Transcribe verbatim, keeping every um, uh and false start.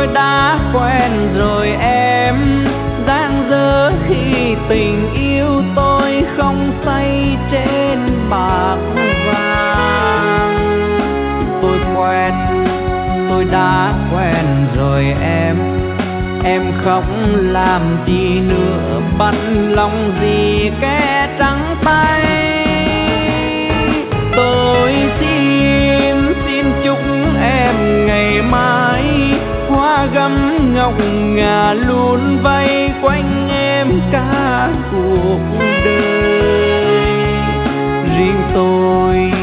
tôi đã quen rồi em, đang dở khi tình yêu tôi không say trên bạc vàng. Tôi quen, tôi đã quen rồi em, em khóc làm chi nữa, bắt lòng gì kẻ trắng tay. Tôi xin, xin chúc em ngày mai hoa gấm ngọc ngà luôn vây quanh em cả cuộc đời. Riêng tôi